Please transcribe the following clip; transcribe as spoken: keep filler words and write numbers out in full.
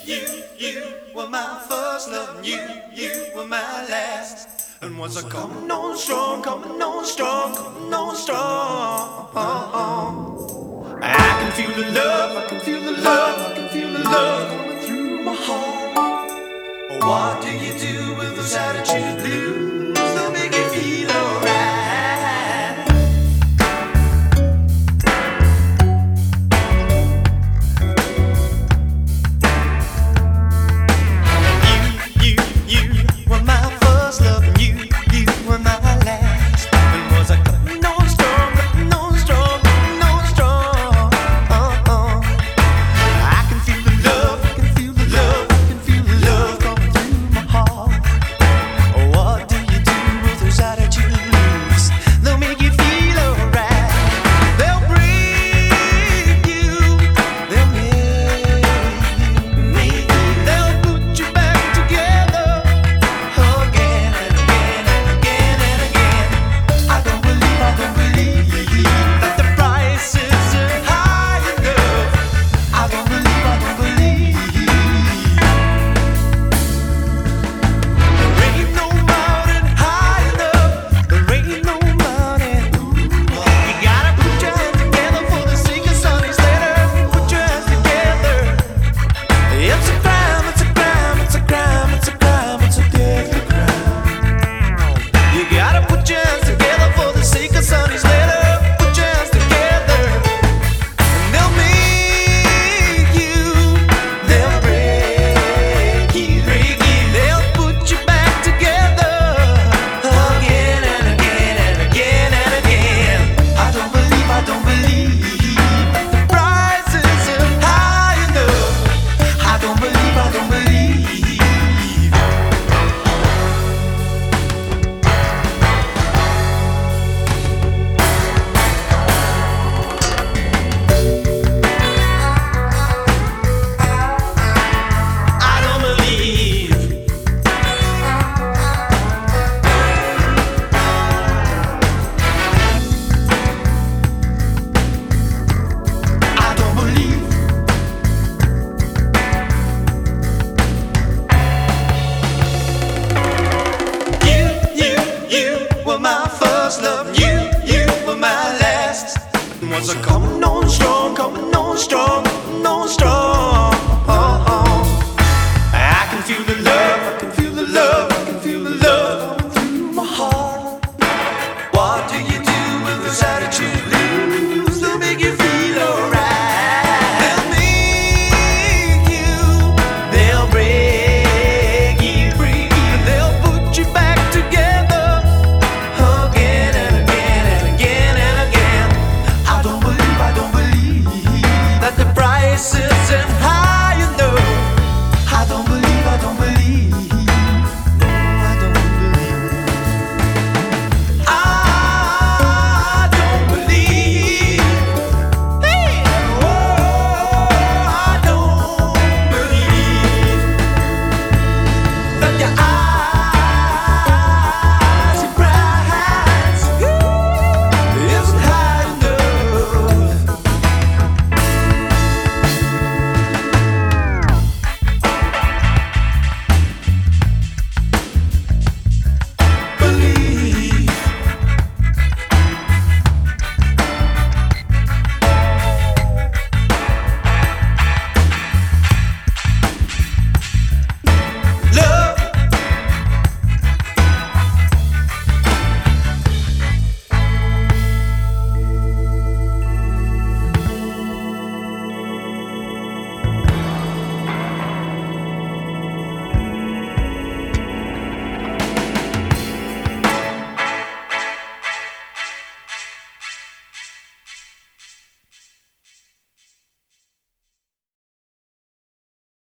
you, you were my first love, and you, you were my last. And was I coming on strong, coming on strong, coming on strong? I can feel the love, I can feel the love, I can feel the love coming through my heart. What do you do with those attitude blues? They'll make you feel alright. Was I coming on strong, coming on strong, coming on strong? I can feel the love, I can feel the love, I can feel the love coming through my heart. What do you do with those attitude blues? They'll make you feel alright. They'll make you, they'll break you, and they'll put you back together again and again and again and again. I don't believe, I don't believe that the price isn't